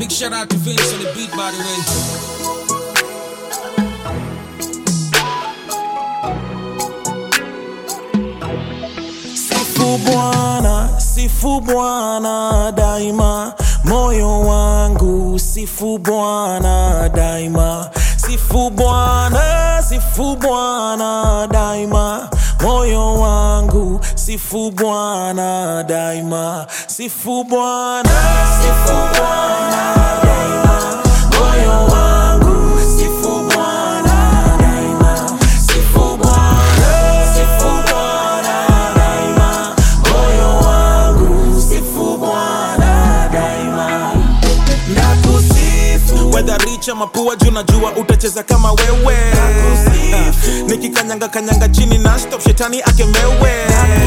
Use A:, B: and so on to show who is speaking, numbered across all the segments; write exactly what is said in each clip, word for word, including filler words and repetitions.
A: Big shout out to Vince on the beat, by the way.
B: Sifu Bwana, sifu Bwana daima, moyo wangu sifu Bwana daima. Sifu Bwana, sifu Bwana daima, moyo wangu sifu Bwana daima. Sifu Bwana, sifu Bwana daima, moyo wangu sifu Bwana daima. Sifu Bwana, sifu Bwana daima, moyo wangu sifu Bwana daima. Nakusifu
C: whether rich ama poor, juu najua utacheza kama wewe. uh, Nikikanyanga kanyanga chini na stop shetani akemewe.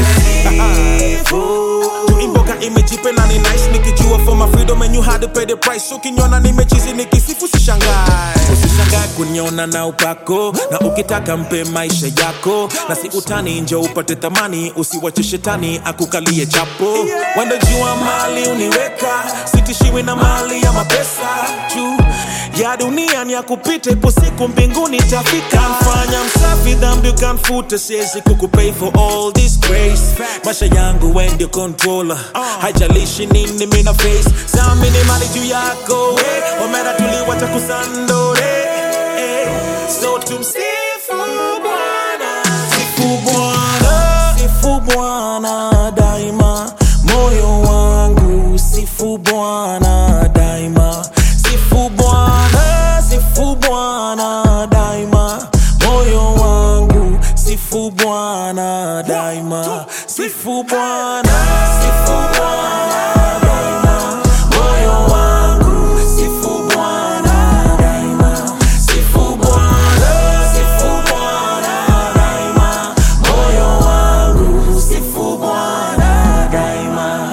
C: Tuimboka imejipe na ni nice, nikijua for my freedom and you had to pay the price. Ukiniona nimechizi nikisifu sishangae. Usishangae kuniona na upako, na ukitaka mpe maisha yako, na si utani nje upate thamani, usiwache shetani akukalie chapo. Wendo jua mali uniweka, sitishiwi na mali ya mapesa. Juu ya dunia ni ya kupita, ipo siku mbinguni tafika. Mfanya msafi dhambi ukanfuta, siwezi kukupay for all this grace. Maisha yangu when you controller, haijalishi nini mina face. Samini mali juu yako, eh, omera tuliwacha kusandore, eh. So tumsifu Bwana,
B: Sifu Bwana, sifu Bwana daima, moyo wangu sifu Bwana daima. Sifu Bwana, sifu Bwana daima, moyo wangu sifu Bwana daima. Sifu Bwana, sifu Bwana daima, moyo wangu sifu Bwana daima. Sifu Bwana, sifu Bwana daima, moyo wangu sifu Bwana daima.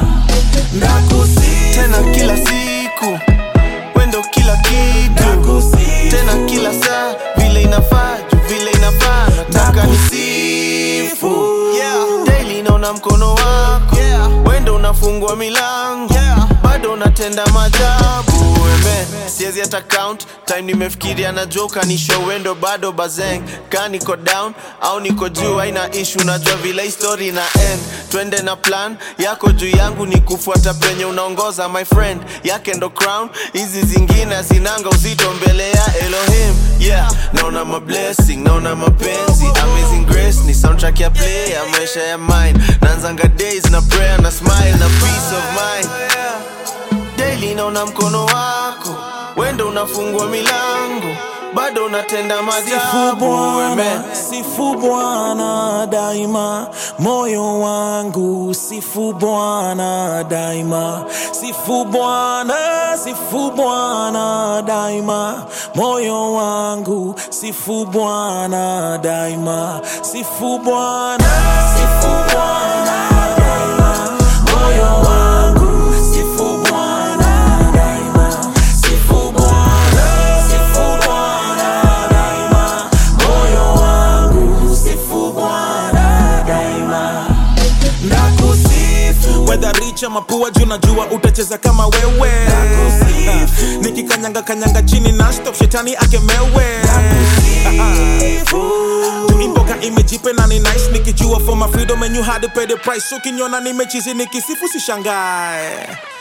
B: Nakusifu
D: tena kila siku, wendo kila kitu,
B: nakusifu
D: tena kila saa, vile inafaa, juu vile inafaa. Nataka nisifu, yeah. Daily naona mkono wako, yeah. Wendo unafungua milango, yeah. Bado unatenda majabu, amen. Siezi hata count time nimefikiria na joka ni show wendo bado bazeng. Ka niko down au niko juu haina issue, najua vile story na end. Twende na plan yako juu yangu ni kufuata penye unaongoza my friend. Yake ndo crown, hizi zingine zinanga uzito mbele ya Elohim. Yeah, naona ma blessing, naona mapenzi, amazing grace ni soundtrack ya play ya maisha ya mine. Naanzanga days na prayer na smile na peace of mind. Daily naona mkono wako, wendo unafungua milango, bado unatenda
B: Sifu
D: majabu,
B: Bwana,
D: amen.
B: sifu Bwana daima, moyo wangu sifu Bwana daima. Sifu Bwana, sifu Bwana daima, moyo wangu sifu Bwana daima. Sifu Bwana, sifu Bwana daima, moyo wangu sifu Bwana daima. Sifu Bwana, sifu Bwana daima, moyo wangu sifu Bwana daima. Nakusifu
C: whether rich ama poor, juu najua utacheza kama wewe. uh, Nikikanyanga kanyanga chini na stop shetani akemewe. Tuimboka imejipe na ni nice, nikijua for my freedom and you had to pay the price. Ukiniona nimechizi nikisifu sishangae.